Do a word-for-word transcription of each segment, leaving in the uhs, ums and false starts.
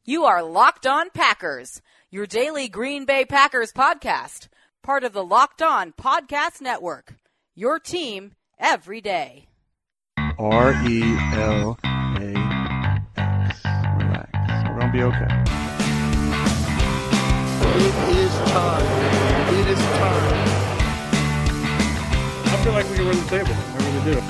You are Locked On Packers, your daily Green Bay Packers podcast, part of the Locked On Podcast Network, your team every day. R E L A X. Relax. We're going to be okay. It is time. It is time. I feel like we can run the table. I really do.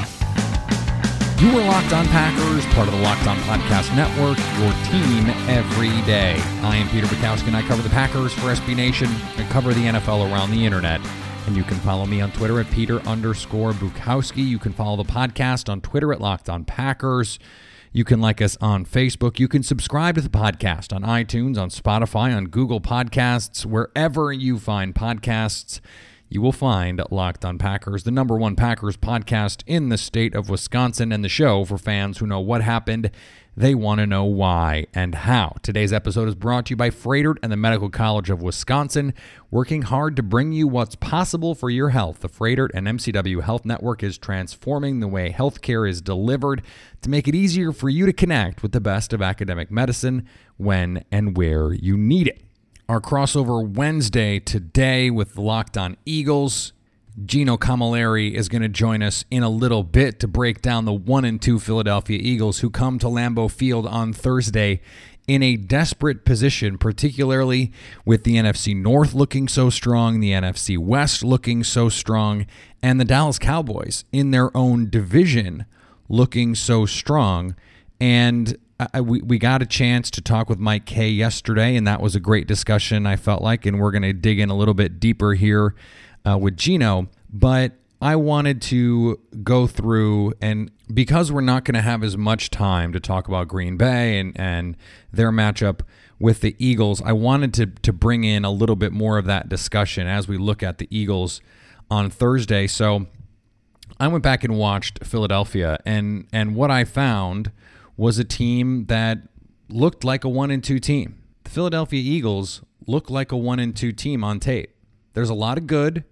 You are Locked On Packers, part of the Locked On Podcast Network, your team every day. I am Peter Bukowski, and I cover the Packers for S B Nation and cover the N F L around the internet. And you can follow me on Twitter at Peter underscore Bukowski. You can follow the podcast on Twitter at Locked On Packers. You can like us on Facebook. You can subscribe to the podcast on iTunes, on Spotify, on Google Podcasts, wherever you find podcasts. You will find Locked On Packers, the number one Packers podcast in the state of Wisconsin, and the show for fans who know what happened. They want to know why and how. Today's episode is brought to you by Froedtert and the Medical College of Wisconsin, working hard to bring you what's possible for your health. The Froedtert and M C W Health Network is transforming the way healthcare is delivered to make it easier for you to connect with the best of academic medicine when and where you need it. Our crossover Wednesday today with the Locked On Eagles. Gino Camilleri is going to join us in a little bit to break down the one and two Philadelphia Eagles who come to Lambeau Field on Thursday in a desperate position, particularly with the N F C North looking so strong, the N F C West looking so strong, and the Dallas Cowboys in their own division looking so strong. And I, we, we got a chance to talk with Mike Kay yesterday, and that was a great discussion, I felt like, and we're going to dig in a little bit deeper here uh, with Gino. But I wanted to go through, and because we're not going to have as much time to talk about Green Bay and, and their matchup with the Eagles, I wanted to, to bring in a little bit more of that discussion as we look at the Eagles on Thursday. So I went back and watched Philadelphia, and and what I found was a team that looked like a one and two team. The Philadelphia Eagles look like a one and two team on tape. There's a lot of good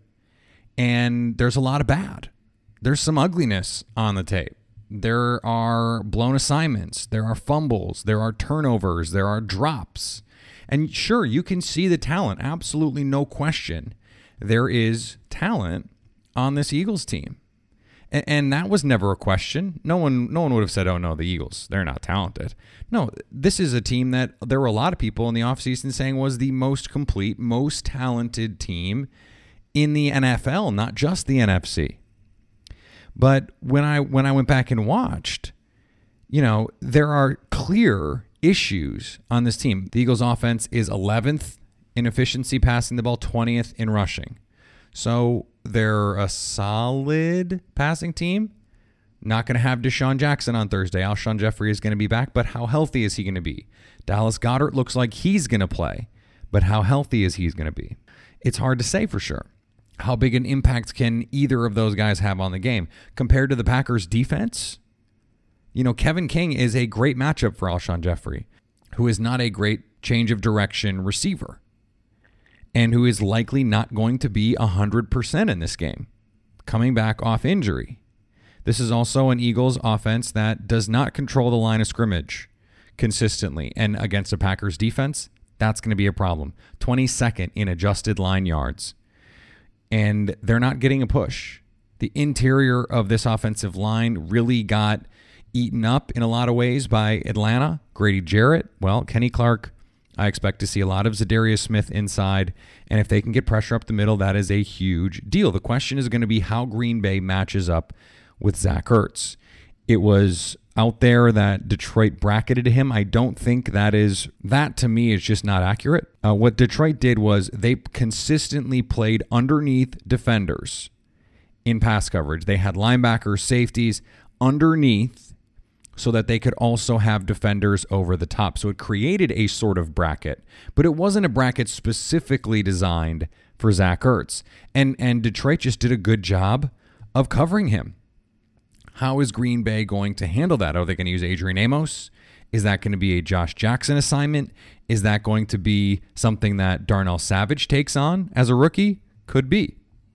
and there's a lot of bad. There's some ugliness on the tape. There are blown assignments. There are fumbles. There are turnovers. There are drops. And sure, you can see the talent. Absolutely no question. There is talent on this Eagles team. And that was never a question. No one no one would have said, oh, no, the Eagles, they're not talented. No, this is a team that there were a lot of people in the offseason saying was the most complete, most talented team in the N F L, not just the N F C. But when I when I went back and watched, you know, there are clear issues on this team. The Eagles offense is eleventh in efficiency passing the ball, twentieth in rushing. So they're a solid passing team. Not going to have Deshaun Jackson on Thursday. Alshon Jeffrey is going to be back, but how healthy is he going to be? Dallas Goedert looks like he's going to play, but how healthy is he going to be? It's hard to say for sure. How big an impact can either of those guys have on the game? Compared to the Packers' defense, you know, Kevin King is a great matchup for Alshon Jeffrey, who is not a great change of direction receiver, and who is likely not going to be one hundred percent in this game, coming back off injury. This is also an Eagles offense that does not control the line of scrimmage consistently, and against a Packers defense, that's going to be a problem. twenty-second in adjusted line yards, and they're not getting a push. The interior of this offensive line really got eaten up in a lot of ways by Atlanta. Grady Jarrett, well, Kenny Clark, I expect to see a lot of Zadarius Smith inside, and if they can get pressure up the middle, that is a huge deal. The question is going to be how Green Bay matches up with Zach Ertz. It was out there that Detroit bracketed him. I don't think that is, that to me is just not accurate. Uh, what Detroit did was they consistently played underneath defenders in pass coverage. They had linebackers, safeties underneath, so that they could also have defenders over the top. So it created a sort of bracket, but it wasn't a bracket specifically designed for Zach Ertz. And, and Detroit just did a good job of covering him. How is Green Bay going to handle that? Are they going to use Adrian Amos? Is that going to be a Josh Jackson assignment? Is that going to be something that Darnell Savage takes on as a rookie? Could be.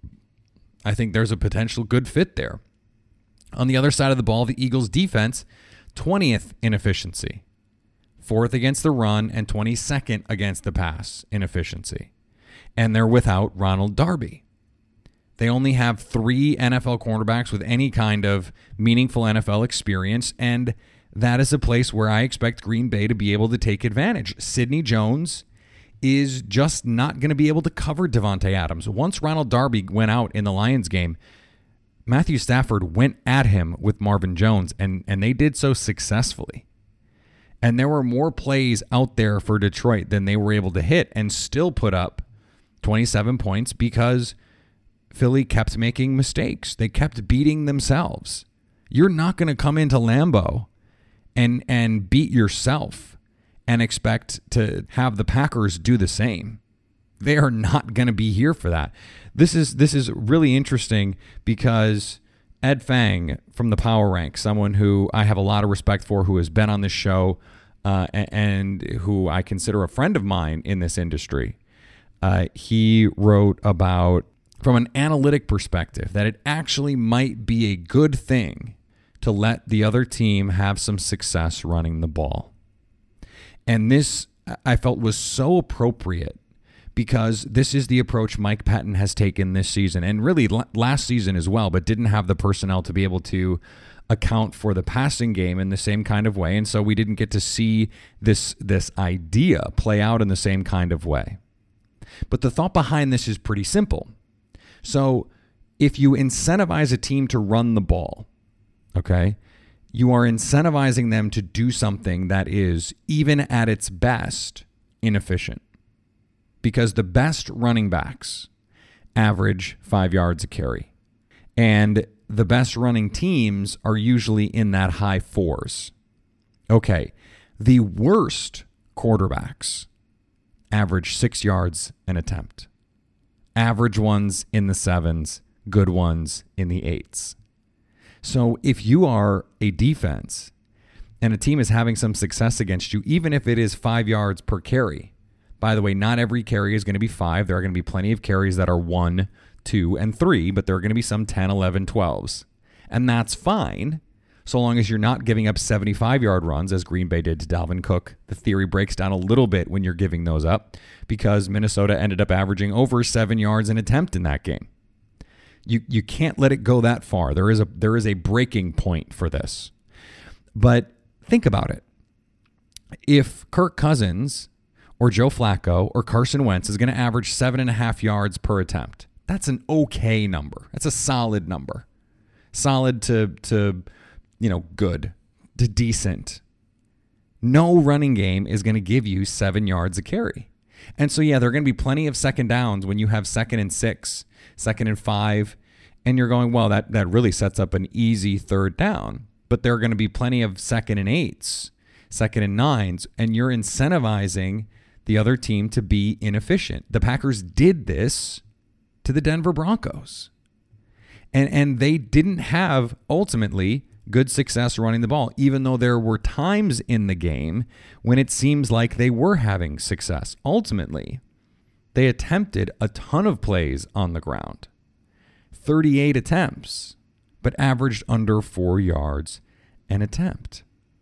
I think there's a potential good fit there. On the other side of the ball, the Eagles' defense, twentieth in efficiency, fourth against the run, and twenty-second against the pass in efficiency. And they're without Ronald Darby. They only have three N F L cornerbacks with any kind of meaningful N F L experience, and that is a place where I expect Green Bay to be able to take advantage. Sidney Jones is just not going to be able to cover Davante Adams. Once Ronald Darby went out in the Lions game, Matthew Stafford went at him with Marvin Jones, and, and they did so successfully. And there were more plays out there for Detroit than they were able to hit and still put up twenty-seven points because Philly kept making mistakes. They kept beating themselves. You're not going to come into Lambeau and and beat yourself and expect to have the Packers do the same. They are not going to be here for that. This is this is really interesting because Ed Fang from the Power Rank, someone who I have a lot of respect for, who has been on this show uh, and who I consider a friend of mine in this industry, uh, he wrote about, from an analytic perspective, that it actually might be a good thing to let the other team have some success running the ball. And this, I felt, was so appropriate because this is the approach Mike Pettin has taken this season, and really last season as well, but didn't have the personnel to be able to account for the passing game in the same kind of way. And so we didn't get to see this, this idea play out in the same kind of way. But the thought behind this is pretty simple. So if you incentivize a team to run the ball, okay, you are incentivizing them to do something that is, even at its best, inefficient. Because the best running backs average five yards a carry. And the best running teams are usually in that high fours. Okay, the worst quarterbacks average six yards an attempt. Average ones in the sevens, good ones in the eights. So if you are a defense and a team is having some success against you, even if it is five yards per carry, by the way, not every carry is going to be five. There are going to be plenty of carries that are one, two, and three, but there are going to be some ten, eleven, twelves. And that's fine, so long as you're not giving up seventy-five-yard runs, as Green Bay did to Dalvin Cook. The theory breaks down a little bit when you're giving those up, because Minnesota ended up averaging over seven yards an attempt in that game. You you can't let it go that far. There is a there is a breaking point for this. But think about it. If Kirk Cousins or Joe Flacco or Carson Wentz is going to average seven and a half yards per attempt, that's an okay number. That's a solid number. Solid to to you know good to decent. No running game is going to give you seven yards a carry. And so, yeah, there are going to be plenty of second downs when you have second and six, second and five, and you're going, well, that, that really sets up an easy third down. But there are going to be plenty of second and eights, second and nines, and you're incentivizing the other team to be inefficient. The Packers did this to the Denver Broncos. And, and they didn't have, ultimately, good success running the ball, even though there were times in the game when it seems like they were having success. Ultimately, they attempted a ton of plays on the ground, thirty-eight attempts, but averaged under four yards an attempt.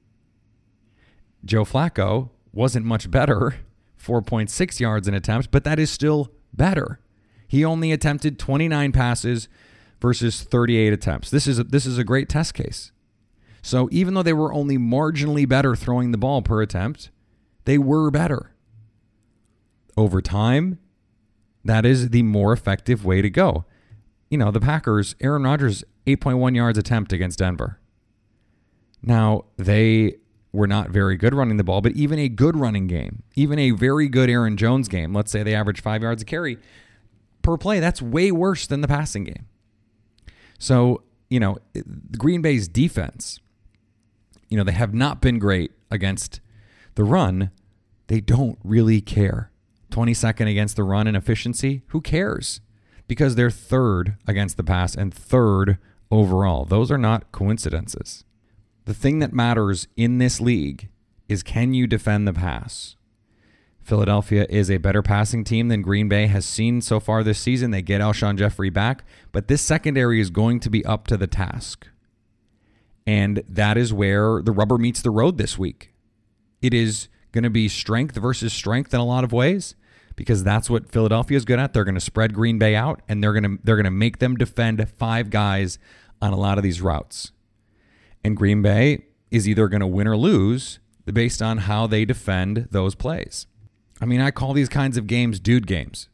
Joe Flacco wasn't much better, four point six yards an attempt, but that is still better. He only attempted twenty-nine passes versus thirty-eight attempts. This is a, this is a great test case. So even though they were only marginally better throwing the ball per attempt, they were better. Over time, that is the more effective way to go. You know, the Packers, Aaron Rodgers, eight point one yards attempt against Denver. Now, they were not very good running the ball, but even a good running game, even a very good Aaron Jones game, let's say they average five yards a carry per play, that's way worse than the passing game. So, you know, Green Bay's defense, you know, they have not been great against the run. They don't really care. twenty-second against the run in efficiency, who cares? Because they're third against the pass and third overall. Those are not coincidences. The thing that matters in this league is, can you defend the pass? Philadelphia is a better passing team than Green Bay has seen so far this season. They get Alshon Jeffrey back, but this secondary is going to be up to the task. And that is where the rubber meets the road this week. It is going to be strength versus strength in a lot of ways, because that's what Philadelphia is good at. They're going to spread Green Bay out, and they're going to they're going to make them defend five guys on a lot of these routes. And Green Bay is either going to win or lose based on how they defend those plays. I mean, I call these kinds of games dude games.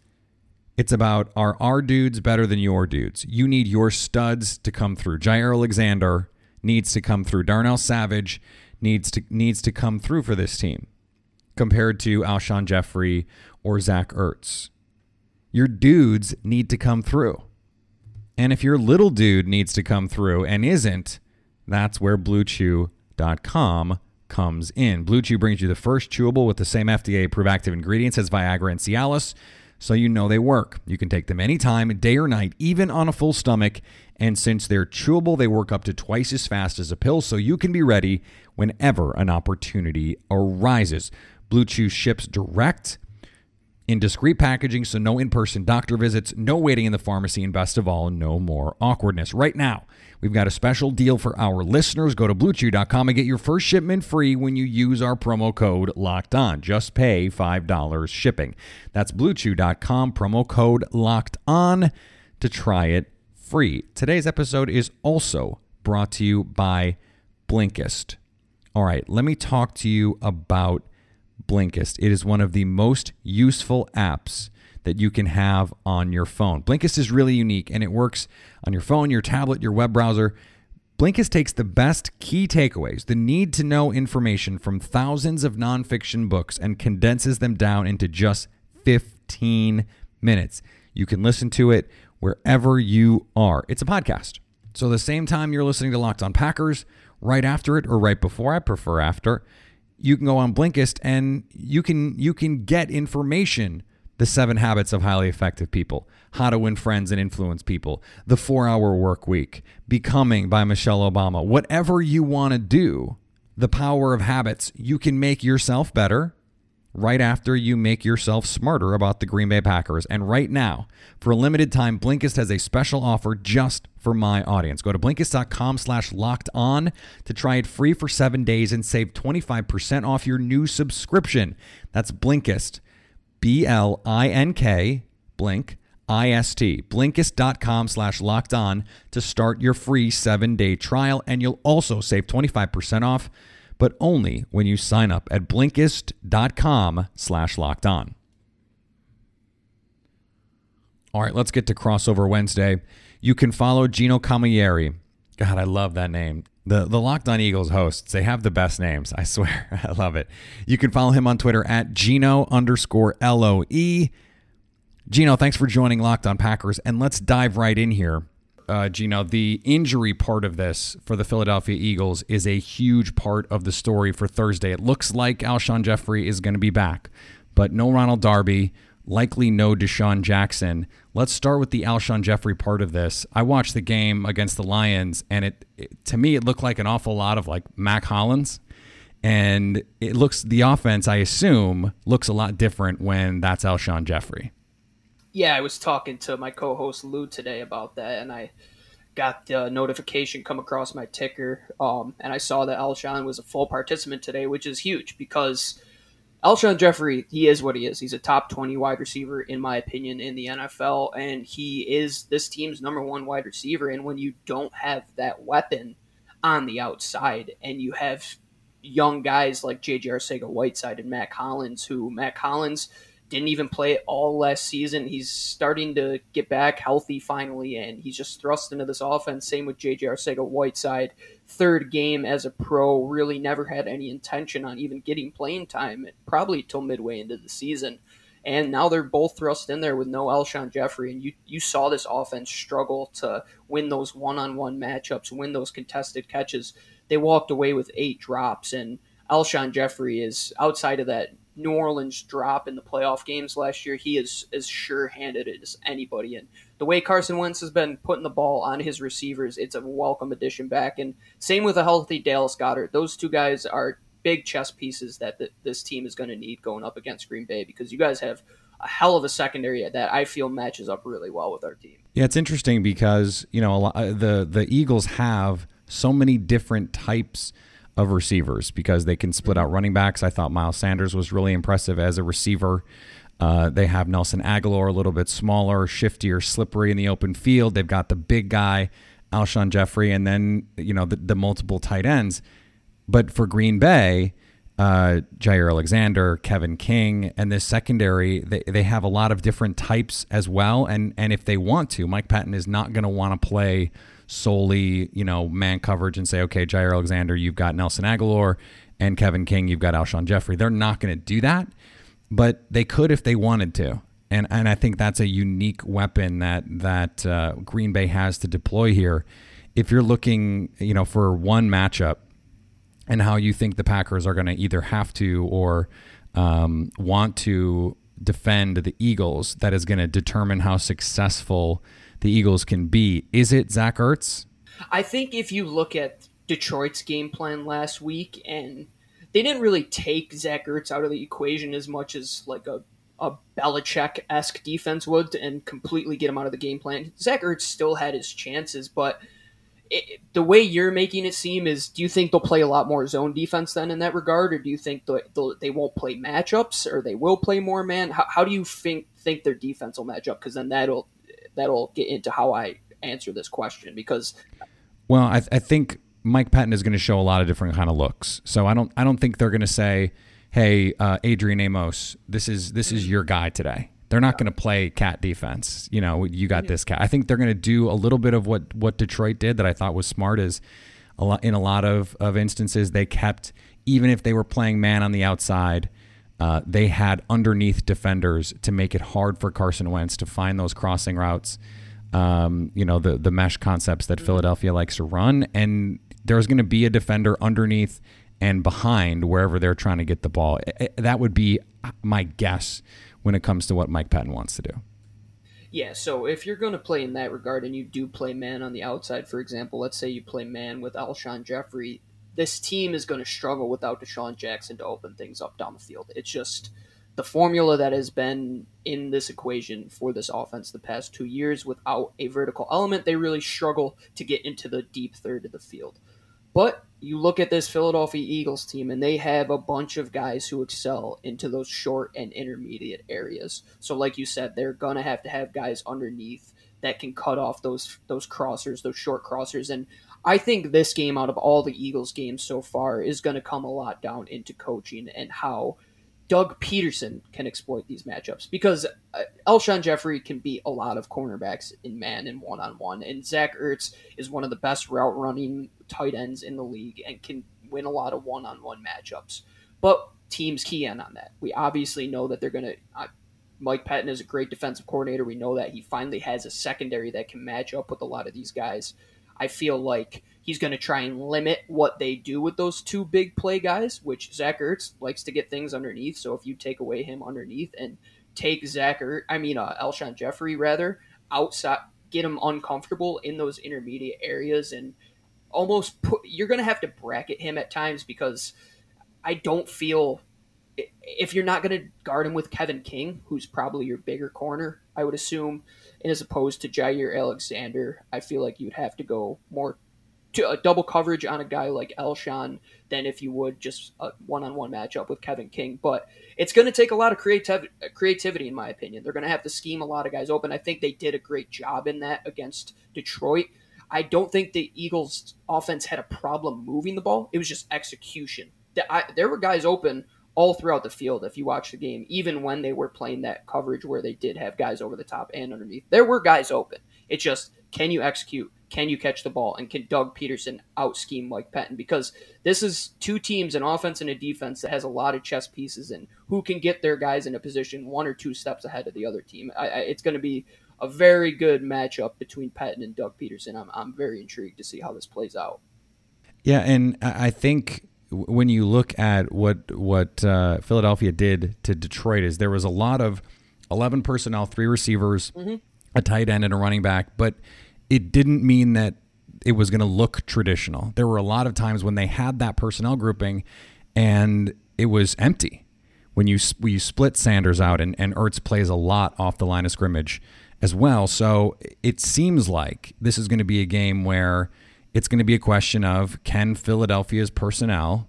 It's about, are our dudes better than your dudes? You need your studs to come through. Jair Alexander needs to come through. Darnell Savage needs to needs to come through for this team compared to Alshon Jeffrey or Zach Ertz. Your dudes need to come through. And if your little dude needs to come through and isn't, that's where Blue Chew dot com comes in. Blue Chew brings you the first chewable with the same F D A-approved active ingredients as Viagra and Cialis, so you know they work. You can take them anytime, day or night, even on a full stomach. And since they're chewable, they work up to twice as fast as a pill, so you can be ready whenever an opportunity arises. Blue Chew ships direct in discreet packaging, so no in-person doctor visits, no waiting in the pharmacy, and best of all, no more awkwardness. Right now, we've got a special deal for our listeners. Go to Blue Chew dot com and get your first shipment free when you use our promo code Locked On. Just pay five dollars shipping. That's Blue Chew dot com, promo code Locked On to try it free. Today's episode is also brought to you by Blinkist. All right, let me talk to you about Blinkist. It is one of the most useful apps that you can have on your phone. Blinkist is really unique, and it works on your phone, your tablet, your web browser. Blinkist takes the best key takeaways, the need-to-know information from thousands of nonfiction books, and condenses them down into just fifteen minutes. You can listen to it wherever you are. It's a podcast. So the same time you're listening to Locked On Packers, right after it or right before, I prefer after, you can go on Blinkist and you can you can get information. The Seven Habits of Highly Effective People, How to Win Friends and Influence People, The four-Hour Work Week, Becoming by Michelle Obama. Whatever you want to do, The Power of Habits, you can make yourself better right after you make yourself smarter about the Green Bay Packers. And right now, for a limited time, Blinkist has a special offer just for my audience. Go to Blinkist dot com slash locked on to try it free for seven days and save twenty-five percent off your new subscription. That's Blinkist, B L I N K, Blink, I S T, Blinkist dot com slash locked on to start your free seven-day trial. And you'll also save twenty-five percent off, but only when you sign up at Blinkist dot com slash locked on. All right, let's get to Crossover Wednesday. You can follow Gino Camilleri. God, I love that name. The the Locked On Eagles hosts, they have the best names. I swear. I love it. You can follow him on Twitter at Gino underscore L O E. Gino, thanks for joining Locked On Packers. And let's dive right in here. Uh, Gino, the injury part of this for the Philadelphia Eagles is a huge part of the story for Thursday. It looks like Alshon Jeffrey is going to be back, but no Ronald Darby, likely no Deshaun Jackson. Let's start with the Alshon Jeffrey part of this. I watched the game against the Lions, and it, it to me, it looked like an awful lot of like Mac Hollins. And it looks, the offense, I assume, looks a lot different when that's Alshon Jeffrey. Yeah, I was talking to my co-host Lou today about that, and I got the notification come across my ticker, um, and I saw that Alshon was a full participant today, which is huge because Alshon Jeffrey, he is what he is. He's a top twenty wide receiver, in my opinion, in the N F L, and he is this team's number one wide receiver. And when you don't have that weapon on the outside, and you have young guys like J J Arcega-Whiteside and Mac Hollins, who Mac Hollins didn't even play it all last season. He's starting to get back healthy finally, and he's just thrust into this offense. Same with J J Arcega-Whiteside. Third game as a pro, really never had any intention on even getting playing time, probably till midway into the season. And now they're both thrust in there with no Alshon Jeffrey, and you, you saw this offense struggle to win those one-on-one matchups, win those contested catches. They walked away with eight drops, and Alshon Jeffrey is, outside of that New Orleans drop in the playoff games last year, he is as sure-handed as anybody. And the way Carson Wentz has been putting the ball on his receivers, it's a welcome addition back. And same with a healthy Dallas Goedert. Those two guys are big chess pieces that th- this team is going to need going up against Green Bay, because you guys have a hell of a secondary that I feel matches up really well with our team. Yeah, it's interesting because, you know, a lot, the the Eagles have so many different types of receivers because they can split out running backs. I thought Miles Sanders was really impressive as a receiver. Uh, they have Nelson Aguilar, a little bit smaller, shiftier, slippery in the open field. They've got the big guy, Alshon Jeffrey, and then, you know, the, the multiple tight ends. But for Green Bay, uh, Jair Alexander, Kevin King, and this secondary, they, they have a lot of different types as well. And, and if they want to, Mike Patton is not going to want to play solely, you know, man coverage and say, okay, Jair Alexander, you've got Nelson Aguilar, and Kevin King, you've got Alshon Jeffrey. They're not going to do that, but they could if they wanted to. And and I think that's a unique weapon that that uh, Green Bay has to deploy here. If you're looking, you know, for one matchup and how you think the Packers are going to either have to or um, want to defend the Eagles, that is going to determine how successful the Eagles can be. Is it Zach Ertz? I think if you look at Detroit's game plan last week, and they didn't really take Zach Ertz out of the equation as much as like a a Belichick-esque defense would and completely get him out of the game plan. Zach Ertz still had his chances, but it, the way you're making it seem is, do you think they'll play a lot more zone defense then in that regard, or do you think they'll, they'll, they won't play matchups, or they will play more man? How, how do you think think their defense will match up? Because then that'll that'll get into how I answer this question. Because well, I, I think Mike Patton is going to show a lot of different kind of looks. So I don't I don't think they're going to say, hey, uh, Adrian Amos, this is this is your guy today. They're not going to play cat defense. You know, you got this cat. I think they're going to do a little bit of what, what Detroit did that I thought was smart is a lot, in a lot of, of instances they kept, even if they were playing man on the outside, uh, they had underneath defenders to make it hard for Carson Wentz to find those crossing routes, um, you know, the, the mesh concepts that Philadelphia likes to run. And there's going to be a defender underneath and behind wherever they're trying to get the ball. That would be my guess when it comes to what Mike Patton wants to do. Yeah, so if you're going to play in that regard and you do play man on the outside, for example, let's say you play man with Alshon Jeffrey, this team is going to struggle without Deshaun Jackson to open things up down the field. It's just the formula that has been in this equation for this offense the past two years. Without a vertical element, they really struggle to get into the deep third of the field. But you look at this Philadelphia Eagles team, and they have a bunch of guys who excel into those short and intermediate areas. So like you said, they're going to have to have guys underneath that can cut off those those crossers, those short crossers. And I think this game, out of all the Eagles games so far, is going to come a lot down into coaching and how Doug Peterson can exploit these matchups, because uh, Alshon Jeffrey can beat a lot of cornerbacks in man and one-on-one, and Zach Ertz is one of the best route-running tight ends in the league and can win a lot of one-on-one matchups. But teams key in on that. We obviously know that they're going to uh, – Mike Patton is a great defensive coordinator. We know that he finally has a secondary that can match up with a lot of these guys. I feel like he's going to try and limit what they do with those two big play guys, which Zach Ertz likes to get things underneath. So if you take away him underneath and take Zach Ertz, I mean uh, Alshon Jeffrey rather, outside, get him uncomfortable in those intermediate areas, and almost put, you're going to have to bracket him at times, because I don't feel, if you're not going to guard him with Kevin King, who's probably your bigger corner, I would assume, and as opposed to Jair Alexander, I feel like you'd have to go more to a double coverage on a guy like Alshon than if you would just a one-on-one matchup with Kevin King. But it's going to take a lot of creativ- creativity, in my opinion. They're going to have to scheme a lot of guys open. I think they did a great job in that against Detroit. I don't think the Eagles' offense had a problem moving the ball. It was just execution. There were guys open all throughout the field if you watch the game, even when they were playing that coverage where they did have guys over the top and underneath. There were guys open. It's just, can you execute? Can you catch the ball? And can Doug Peterson out-scheme Mike Patton? Because this is two teams, an offense and a defense, that has a lot of chess pieces, and who can get their guys in a position one or two steps ahead of the other team. I, I, it's going to be a very good matchup between Patton and Doug Peterson. I'm, I'm very intrigued to see how this plays out. Yeah, and I think when you look at what what uh, Philadelphia did to Detroit, is there was a lot of eleven personnel, three receivers, mm-hmm. a tight end, and a running back, but it didn't mean that it was going to look traditional. There were a lot of times when they had that personnel grouping and it was empty. When you when you split Sanders out, and, and Ertz plays a lot off the line of scrimmage as well. So it seems like this is going to be a game where it's going to be a question of, can Philadelphia's personnel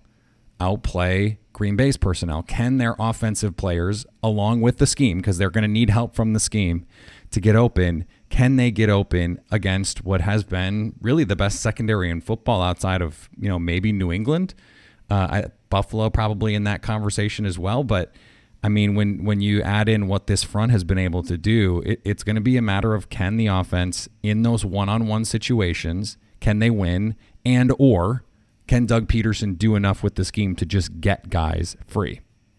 outplay Green Bay's personnel? Can their offensive players, along with the scheme, because they're going to need help from the scheme to get open, can they get open against what has been really the best secondary in football outside of, you know, maybe New England? Uh, I, Buffalo probably in that conversation as well. But, I mean, when, when you add in what this front has been able to do, it, it's going to be a matter of, can the offense in those one-on-one situations, can they win, and or can Doug Peterson do enough with the scheme to just get guys free?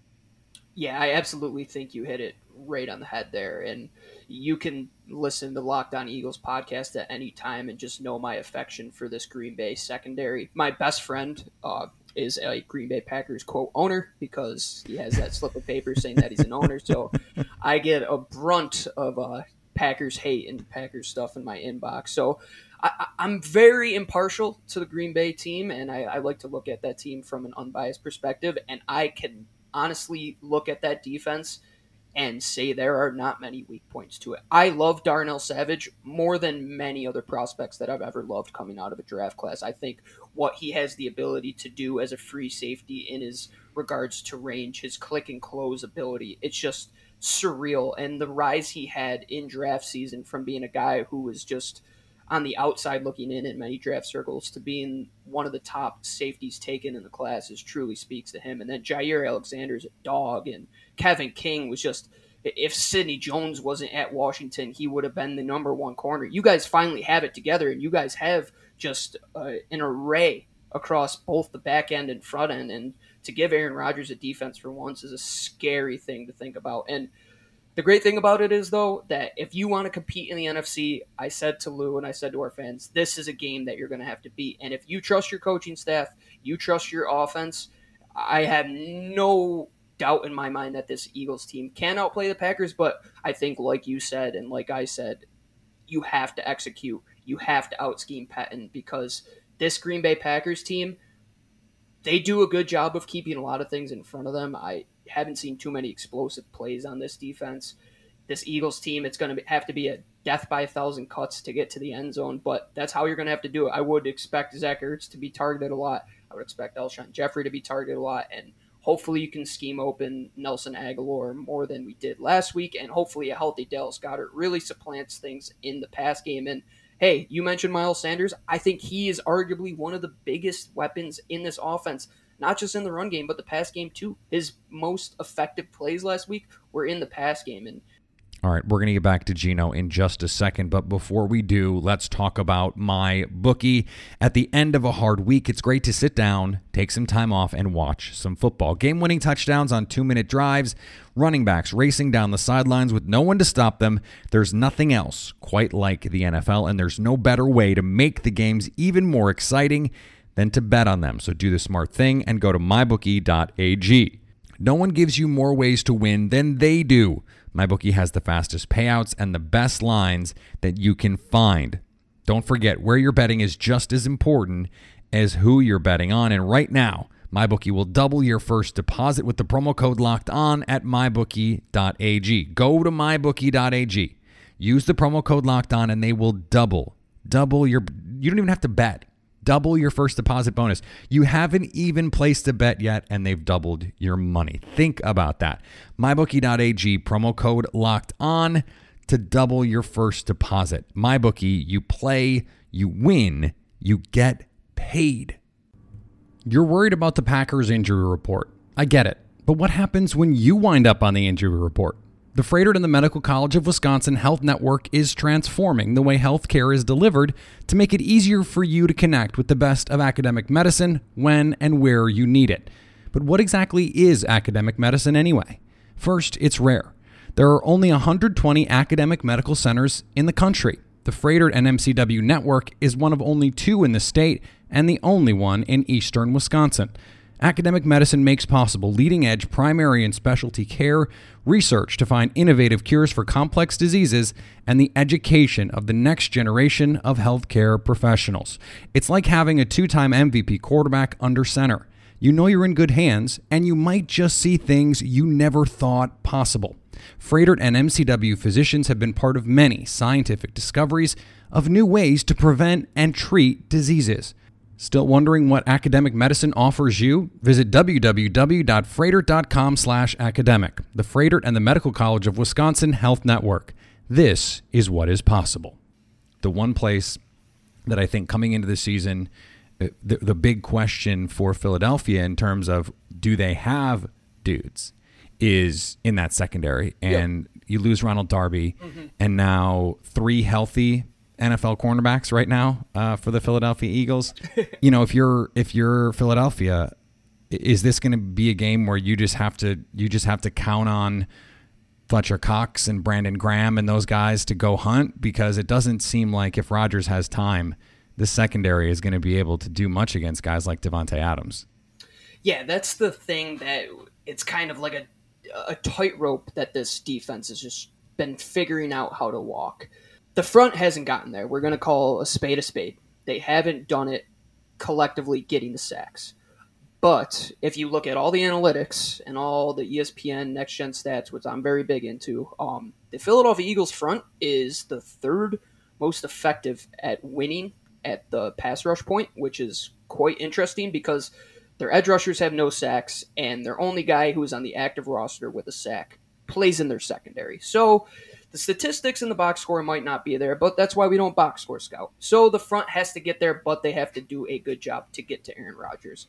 Yeah, I absolutely think you hit it right on the head there. And you can listen to Locked On Eagles podcast at any time and just know my affection for this Green Bay secondary. My best friend uh, is a Green Bay Packers quote owner, because he has that slip of paper saying that he's an owner. So I get a brunt of uh, Packers hate and Packers stuff in my inbox. So I, I'm very impartial to the Green Bay team, and I, I like to look at that team from an unbiased perspective. And I can honestly look at that defense and say there are not many weak points to it. I love Darnell Savage more than many other prospects that I've ever loved coming out of a draft class. I think what he has the ability to do as a free safety in his regards to range, his click and close ability, it's just surreal. And the rise he had in draft season from being a guy who was just on the outside looking in in many draft circles to being one of the top safeties taken in the classes truly speaks to him. And then Jair Alexander's a dog, and Kevin King was just, if Sidney Jones wasn't at Washington, he would have been the number one corner. You guys finally have it together, and you guys have just uh, an array across both the back end and front end. And to give Aaron Rodgers a defense for once is a scary thing to think about. And the great thing about it is, though, that if you want to compete in the N F C, I said to Lou and I said to our fans, this is a game that you're going to have to beat. And if you trust your coaching staff, you trust your offense, I have no doubt in my mind that this Eagles team can outplay the Packers. But I think, like you said and like I said, you have to execute. You have to out-scheme Patton, because this Green Bay Packers team, they do a good job of keeping a lot of things in front of them. I haven't seen too many explosive plays on this defense. This Eagles team, it's going to have to be a death by a thousand cuts to get to the end zone, but that's how you're going to have to do it. I would expect Zach Ertz to be targeted a lot. I would expect Alshon Jeffrey to be targeted a lot, and hopefully you can scheme open Nelson Aguilar more than we did last week, and hopefully a healthy Dallas Goedert really supplants things in the pass game. And hey, you mentioned Miles Sanders. I think he is arguably one of the biggest weapons in this offense, not just in the run game, but the pass game too. His most effective plays last week were in the pass game. And all right, we're going to get back to Gino in just a second, but before we do, let's talk about MyBookie. At the end of a hard week, it's great to sit down, take some time off, and watch some football. Game-winning touchdowns on two-minute drives, running backs racing down the sidelines with no one to stop them. There's nothing else quite like the N F L, and there's no better way to make the games even more exciting than to bet on them. So do the smart thing and go to my bookie dot a g. No one gives you more ways to win than they do. MyBookie has the fastest payouts and the best lines that you can find. Don't forget, where you're betting is just as important as who you're betting on. And right now, MyBookie will double your first deposit with the promo code Locked On at my bookie dot a g. Go to my bookie dot a g. Use the promo code Locked On, and they will double, double your. You don't even have to bet. Double your first deposit bonus. You haven't even placed a bet yet, and they've doubled your money. Think about that. my bookie dot a g, promo code Locked On to double your first deposit. MyBookie, you play, you win, you get paid. You're worried about the Packers injury report. I get it. But what happens when you wind up on the injury report? The Froedtert and the Medical College of Wisconsin Health Network is transforming the way healthcare is delivered to make it easier for you to connect with the best of academic medicine when and where you need it. But what exactly is academic medicine anyway? First, it's rare. There are only one hundred twenty academic medical centers in the country. The Froedtert and M C W network is one of only two in the state and the only one in eastern Wisconsin. Academic medicine makes possible leading-edge primary and specialty care, research to find innovative cures for complex diseases, and the education of the next generation of healthcare professionals. It's like having a two-time M V P quarterback under center. you know you're in good hands, and you might just see things you never thought possible. Froedtert and M C W physicians have been part of many scientific discoveries of new ways to prevent and treat diseases. Still wondering what academic medicine offers you? Visit w w w dot froedtert dot com slash academic, the Froedtert and the Medical College of Wisconsin Health Network. This is what is possible. The one place that I think coming into the season, the, the big question for Philadelphia in terms of do they have dudes is in that secondary. And yep. you lose Ronald Darby, mm-hmm. and now three healthy N F L cornerbacks right now uh, for the Philadelphia Eagles. You know, if you're if you're Philadelphia, is this going to be a game where you just have to you just have to count on Fletcher Cox and Brandon Graham and those guys to go hunt? Because it doesn't seem like if Rodgers has time, the secondary is going to be able to do much against guys like Davante Adams. Yeah, that's the thing, that it's kind of like a a tightrope that this defense has just been figuring out how to walk. The front hasn't gotten there. We're going to call a spade a spade. They haven't done it collectively getting the sacks. But if you look at all the analytics and all the E S P N next-gen stats, which I'm very big into, um, the Philadelphia Eagles front is the third most effective at winning at the pass rush point, which is quite interesting because their edge rushers have no sacks, and their only guy who is on the active roster with a sack plays in their secondary. So the statistics in the box score might not be there, but that's why we don't box score scout. So the front has to get there, but they have to do a good job to get to Aaron Rodgers.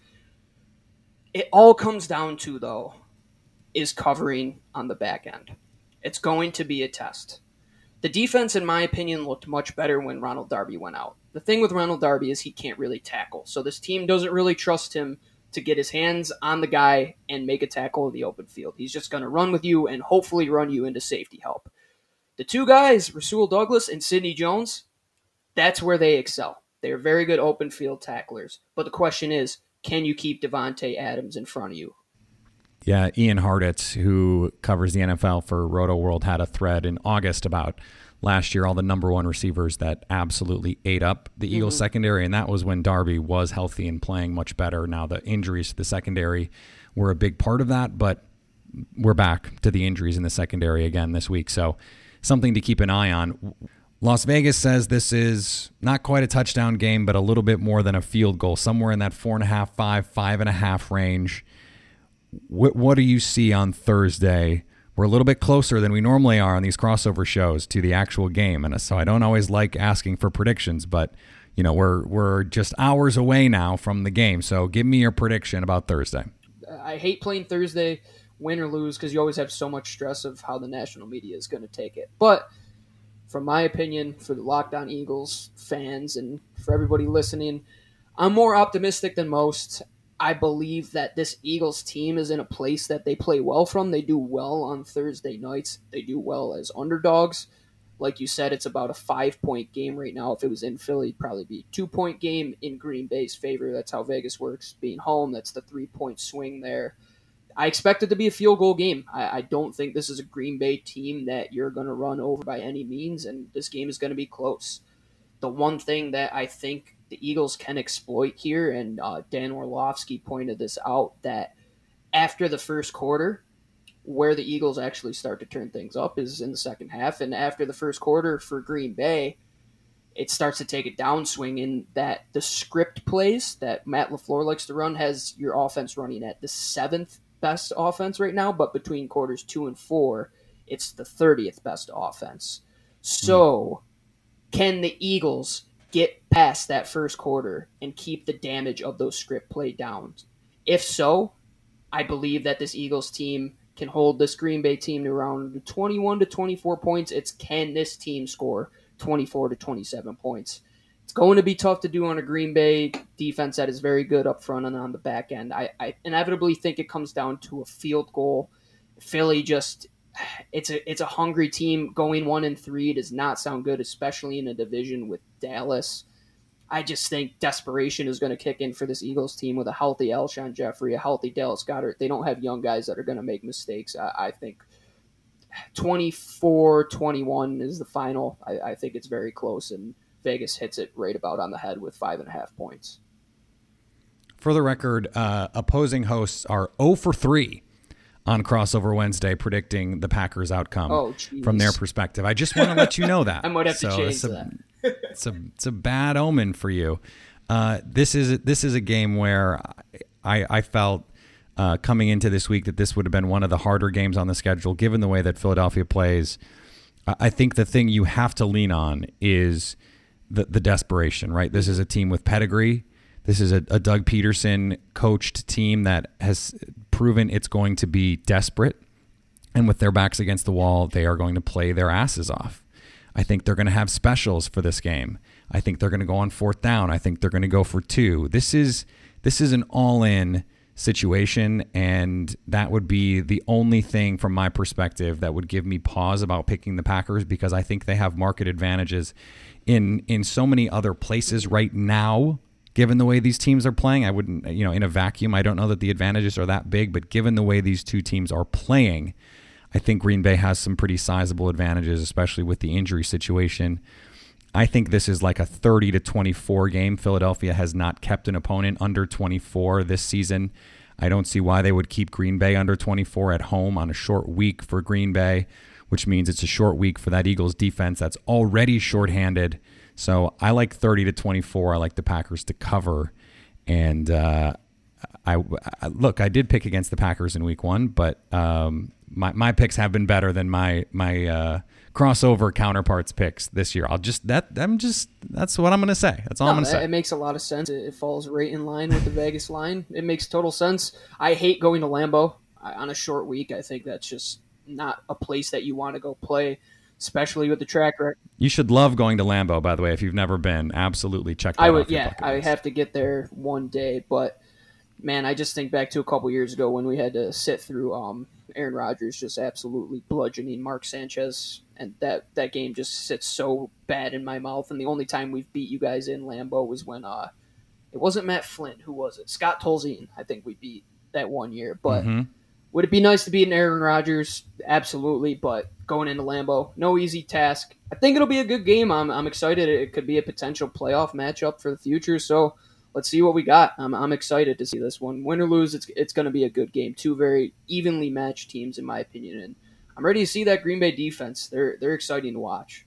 It all comes down to, though, is covering on the back end. It's going to be a test. The defense, in my opinion, looked much better when Ronald Darby went out. The thing with Ronald Darby is he can't really tackle, so this team doesn't really trust him to get his hands on the guy and make a tackle in the open field. He's just going to run with you and hopefully run you into safety help. The two guys, Rasul Douglas and Sidney Jones, that's where they excel. They're very good open field tacklers. But the question is, can you keep Davante Adams in front of you? Yeah, Ian Harditz, who covers the N F L for Roto World, had a thread in August about last year all the number one receivers that absolutely ate up the mm-hmm. Eagles secondary, and that was when Darby was healthy and playing much better. Now the injuries to the secondary were a big part of that, but we're back to the injuries in the secondary again this week, so something to keep an eye on. Las Vegas says this is not quite a touchdown game, but a little bit more than a field goal, somewhere in that four and a half, five, five and a half range. What, what do you see on Thursday? We're a little bit closer than we normally are on these crossover shows to the actual game, and so I don't always like asking for predictions, but you know we're we're just hours away now from the game. So give me your prediction about Thursday. I hate playing Thursday, win or lose, because you always have so much stress of how the national media is going to take it. But from my opinion, for the Locked On Eagles fans and for everybody listening, I'm more optimistic than most. I believe that this Eagles team is in a place that they play well from. They do well on Thursday nights. They do well as underdogs. Like you said, it's about a five-point game right now. If it was in Philly, it'd probably be a two-point game in Green Bay's favor. That's how Vegas works. Being home, that's the three-point swing there. I expect it to be a field goal game. I, I don't think this is a Green Bay team that you're going to run over by any means, and this game is going to be close. The one thing that I think the Eagles can exploit here, and uh, Dan Orlovsky pointed this out, that after the first quarter, where the Eagles actually start to turn things up is in the second half, and after the first quarter for Green Bay, it starts to take a downswing in that the script plays that Matt LaFleur likes to run has your offense running at the seventh best offense right now, but between quarters two and four, it's the thirtieth best offense. So can the Eagles get past that first quarter and keep the damage of those script play down? If so, I believe that this Eagles team can hold this Green Bay team to around twenty-one to twenty-four points. It's can this team score twenty-four to twenty-seven points? It's going to be tough to do on a Green Bay defense that is very good up front and on the back end. I, I inevitably think it comes down to a field goal. Philly just, it's a it's a hungry team. Going one and three does not sound good, especially in a division with Dallas. I just think desperation is going to kick in for this Eagles team with a healthy Alshon Jeffrey, a healthy Dallas Goedert. They don't have young guys that are going to make mistakes. I, I think twenty-four twenty-one is the final. I, I think it's very close, and Vegas hits it right about on the head with five and a half points. For the record, uh, opposing hosts are zero for three on Crossover Wednesday predicting the Packers outcome oh, from their perspective. I just want to let you know that. I might have so to change it's a, that. it's a it's a bad omen for you. Uh, this is this is a game where I I felt uh, coming into this week that this would have been one of the harder games on the schedule, given the way that Philadelphia plays. I think the thing you have to lean on is the the desperation, right? This is a team with pedigree. This is a, a Doug Peterson coached team that has proven it's going to be desperate. And with their backs against the wall, they are going to play their asses off. I think they're going to have specials for this game. I think they're going to go on fourth down. I think they're going to go for two. This is this is an all-in situation, and that would be the only thing from my perspective that would give me pause about picking the Packers, because I think they have market advantages in in so many other places right now. Given the way these teams are playing, I wouldn't, you know, in a vacuum, I don't know that the advantages are that big, but given the way these two teams are playing, I think Green Bay has some pretty sizable advantages, especially with the injury situation. I think this is like a thirty to twenty-four game. Philadelphia has not kept an opponent under twenty-four this season. I don't see why they would keep Green Bay under twenty-four at home on a short week for Green Bay, which means it's a short week for that Eagles defense that's already shorthanded. So I like thirty to twenty-four. I like the Packers to cover. And uh, I, I look, I did pick against the Packers in week one, but um, my my picks have been better than my my uh, crossover counterparts picks this year. I'll just that I'm just that's what I'm going to say. That's all no, I'm going to say. It makes a lot of sense. It falls right in line with the Vegas line. It makes total sense. I hate going to Lambeau on a short week. I think that's just not a place that you want to go play, especially with the track record. You should love going to Lambeau, by the way, if you've never been. Absolutely check that I would, off your yeah, bucket I list. have to get there one day. But man, I just think back to a couple years ago when we had to sit through um, Aaron Rodgers just absolutely bludgeoning Mark Sanchez, and that that game just sits so bad in my mouth. And the only time we've beat you guys in Lambeau was when uh, it wasn't Matt Flynn. Who was it? Scott Tolzien. I think we beat that one year, but. Mm-hmm. Would it be nice to beat an Aaron Rodgers? Absolutely, but going into Lambeau, no easy task. I think it'll be a good game. I'm I'm excited. It could be a potential playoff matchup for the future. So let's see what we got. I'm I'm excited to see this one. Win or lose, it's it's going to be a good game. Two very evenly matched teams, in my opinion, and I'm ready to see that Green Bay defense. They're they're exciting to watch.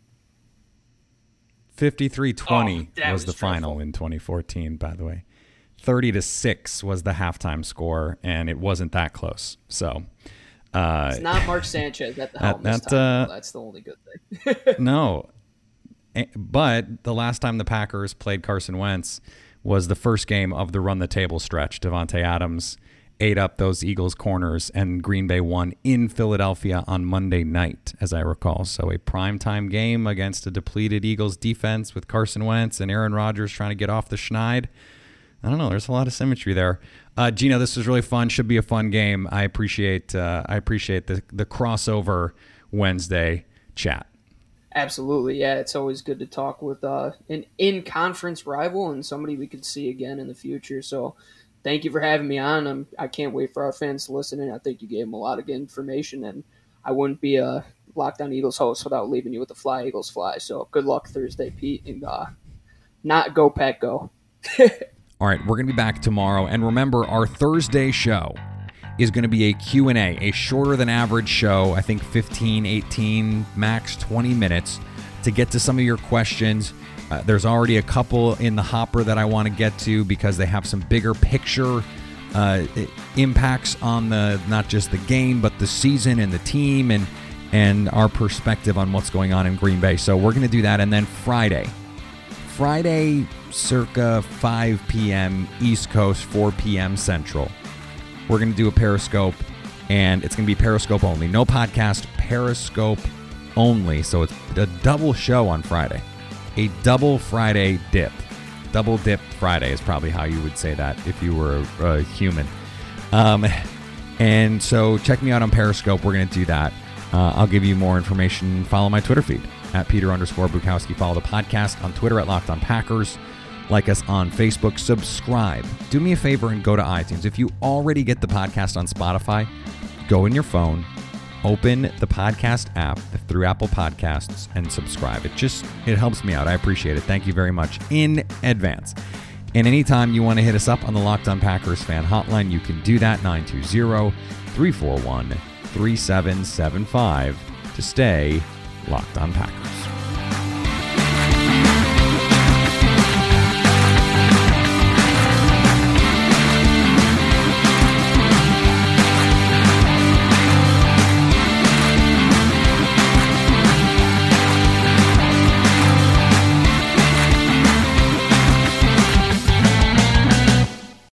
fifty-three twenty Oh, was the was final dreadful. in twenty fourteen, by the way. thirty to six was the halftime score, and it wasn't that close. So, uh, It's not Mark Sanchez at the helm that- this that, time. uh, That's the only good thing. no. Eh, But the last time the Packers played Carson Wentz was the first game of the run-the-table stretch. Devontae Adams ate up those Eagles corners, and Green Bay won in Philadelphia on Monday night, as I recall. So a primetime game against a depleted Eagles defense with Carson Wentz and Aaron Rodgers trying to get off the schneid. I don't know. There's a lot of symmetry there. Uh, Gino, this was really fun. Should be a fun game. I appreciate uh, I appreciate the the crossover Wednesday chat. Absolutely, yeah. It's always good to talk with uh, an in-conference rival and somebody we could see again in the future. So thank you for having me on. I'm, I can't wait for our fans to listen in. I think you gave them a lot of good information, and I wouldn't be a Locked On Eagles host without leaving you with the Fly Eagles Fly. So good luck Thursday, Pete, and uh, not go Pack go. All right, we're going to be back tomorrow. And remember, our Thursday show is going to be a Q and A, a shorter than average show, I think fifteen, eighteen, max twenty minutes to get to some of your questions. Uh, there's already a couple in the hopper that I want to get to because they have some bigger picture uh, impacts on the not just the game, but the season and the team and, and our perspective on what's going on in Green Bay. So we're going to do that. And then Friday, Friday, circa five p.m. East Coast, four p.m. Central. We're going to do a Periscope, and it's going to be Periscope only. No podcast, Periscope only. So it's a double show on Friday. A double Friday dip. Double dip Friday is probably how you would say that if you were a, a human. Um, and so check me out on Periscope. We're going to do that. Uh, I'll give you more information. Follow my Twitter feed at Peter underscore Bukowski. Follow the podcast on Twitter at Locked On Packers. Like us on Facebook. Subscribe. Do me a favor and go to iTunes. If you already get the podcast on Spotify, go in your phone, open the podcast app through Apple Podcasts, and subscribe. It just, it helps me out. I appreciate it. Thank you very much in advance. And anytime you want to hit us up on the Locked On Packers fan hotline, you can do that, nine two zero, three four one, three seven seven five, to stay Locked On Packers.